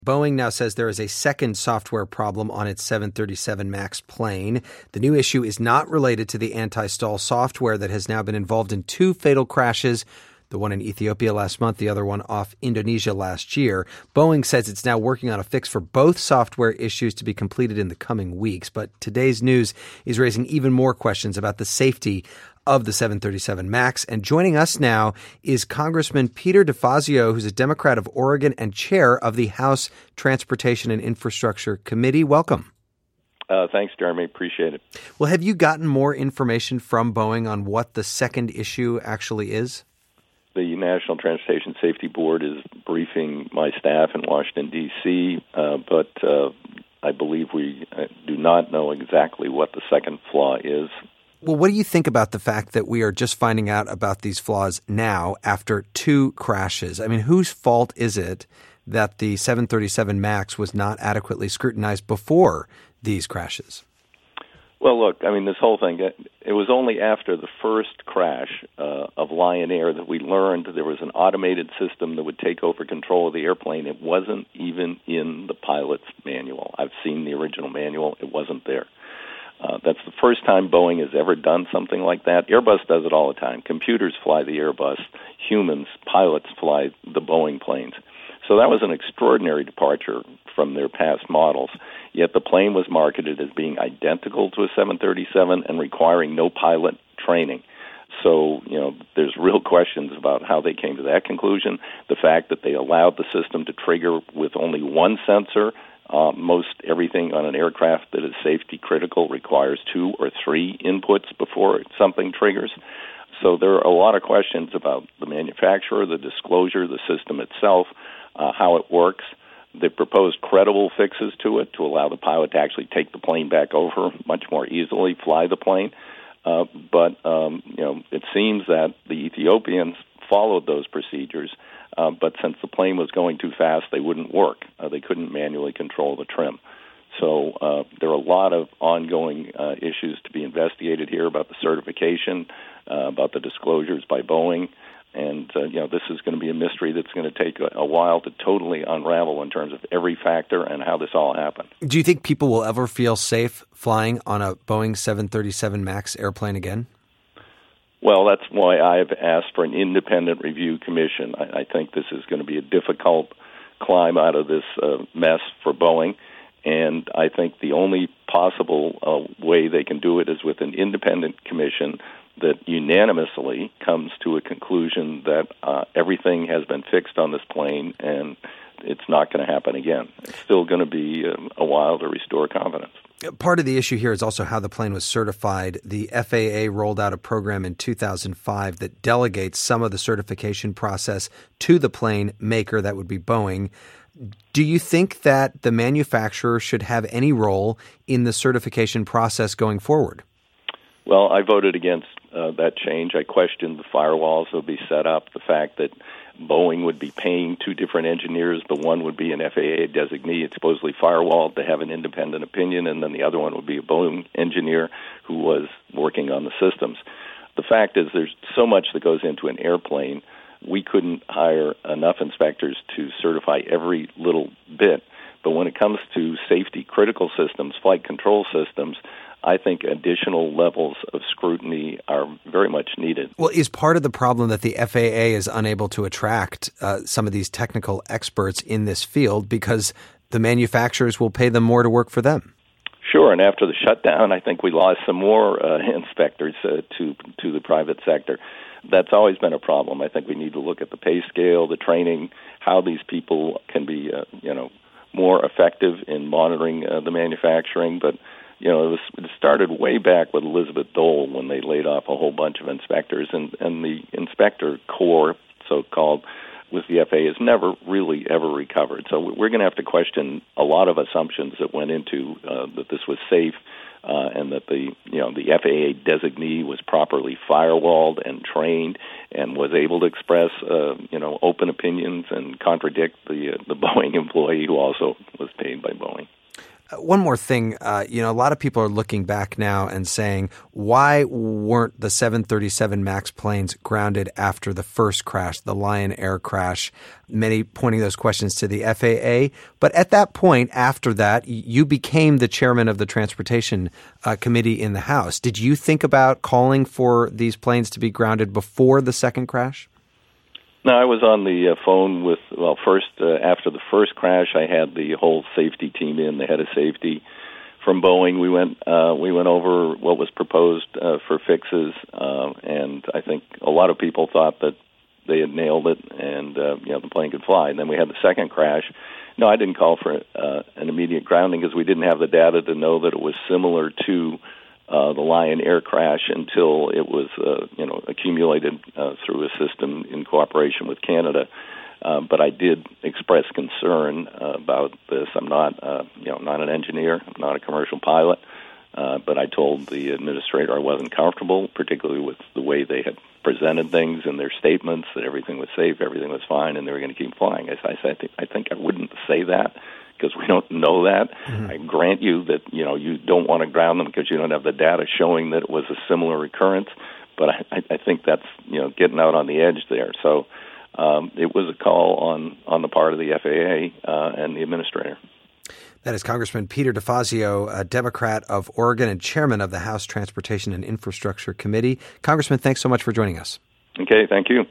Boeing now says there is a second software problem on its 737 MAX plane. The new issue is not related to the anti-stall software that has now been involved in two fatal crashes, the one in Ethiopia last month, the other one off Indonesia last year. Boeing says it's now working on a fix for both software issues to be completed in the coming weeks. But today's news is raising even more questions about the safety of the 737 MAX. And joining us now is Congressman Peter DeFazio, who's a Democrat of Oregon and chair of the House Transportation and Infrastructure Committee. Welcome. Thanks, Jeremy. Appreciate it. Well, have you gotten more information from Boeing on what the second issue actually is? The National Transportation Safety Board is briefing my staff in Washington, D.C., but I believe we do not know exactly what the second flaw is. Well, what do you think about the fact that we are just finding out about these flaws now after two crashes? I mean, whose fault is it that the 737 MAX was not adequately scrutinized before these crashes? Well, look, I mean, this whole thing, it was only after the first crash of Lion Air that we learned there was an automated system that would take over control of the airplane. It wasn't even in the pilot's manual. I've seen the original manual. It wasn't there. That's the first time Boeing has ever done something like that. Airbus does it all the time. Computers fly the Airbus. Humans, pilots, fly the Boeing planes. So that was an extraordinary departure from their past models. Yet the plane was marketed as being identical to a 737 and requiring no pilot training. So, there's real questions about how they came to that conclusion. The fact that they allowed the system to trigger with only one sensor. Most everything on an aircraft that is safety critical requires 2 or 3 inputs before something triggers. So there are a lot of questions about the manufacturer, the disclosure, the system itself, how it works. They proposed credible fixes to it to allow the pilot to actually take the plane back over much more easily, fly the plane. But it seems that the Ethiopians followed those procedures. But since the plane was going too fast, they wouldn't work. They couldn't manually control the trim. So there are a lot of ongoing issues to be investigated here about the certification, about the disclosures by Boeing. And, this is going to be a mystery that's going to take a while to totally unravel in terms of every factor and how this all happened. Do you think people will ever feel safe flying on a Boeing 737 MAX airplane again? Well, that's why I've asked for an independent review commission. I think this is going to be a difficult climb out of this mess for Boeing, and I think the only possible way they can do it is with an independent commission that unanimously comes to a conclusion that everything has been fixed on this plane and it's not going to happen again. It's still going to be a while to restore confidence. Part of the issue here is also how the plane was certified. The FAA rolled out a program in 2005 that delegates some of the certification process to the plane maker, that would be Boeing. Do you think that the manufacturer should have any role in the certification process going forward? Well, I voted against that change. I questioned the firewalls that would be set up, the fact that Boeing would be paying 2 different engineers, but one would be an FAA designee. It's supposedly firewalled to have an independent opinion, and then the other one would be a Boeing engineer who was working on the systems. The fact is there's so much that goes into an airplane, we couldn't hire enough inspectors to certify every little bit. But when it comes to safety critical systems, flight control systems, I think additional levels of scrutiny are very much needed. Well, is part of the problem that the FAA is unable to attract some of these technical experts in this field because the manufacturers will pay them more to work for them? Sure, and after the shutdown, I think we lost some more inspectors to the private sector. That's always been a problem. I think we need to look at the pay scale, the training, how these people can be, more effective in monitoring the manufacturing, but it started way back with Elizabeth Dole when they laid off a whole bunch of inspectors, and the inspector corps, so-called, with the FAA has never really ever recovered. So we're going to have to question a lot of assumptions that went into that this was safe and that the FAA designee was properly firewalled and trained and was able to express open opinions and contradict the Boeing employee who also was paid by Boeing. One more thing, a lot of people are looking back now and saying, why weren't the 737 MAX planes grounded after the first crash, the Lion Air crash? Many pointing those questions to the FAA. But at that point, after that, you became the chairman of the Transportation Committee in the House. Did you think about calling for these planes to be grounded before the second crash? No, I was on the phone with, after the first crash, I had the whole safety team in, the head of safety from Boeing. We went over what was proposed for fixes, and I think a lot of people thought that they had nailed it and, the plane could fly. And then we had the second crash. No, I didn't call for an immediate grounding because we didn't have the data to know that it was similar to the Lion Air crash until it was, accumulated through a system in cooperation with Canada. But I did express concern about this. I'm not, not an engineer. I'm not a commercial pilot. But I told the administrator I wasn't comfortable, particularly with the way they had presented things in their statements, that everything was safe, everything was fine, and they were going to keep flying. I think I wouldn't say that, because we don't know that. Mm-hmm. I grant you that, you don't want to ground them because you don't have the data showing that it was a similar occurrence, but I think that's, getting out on the edge there. So it was a call on the part of the FAA and the administrator. That is Congressman Peter DeFazio, a Democrat of Oregon and chairman of the House Transportation and Infrastructure Committee. Congressman, thanks so much for joining us. Okay, thank you.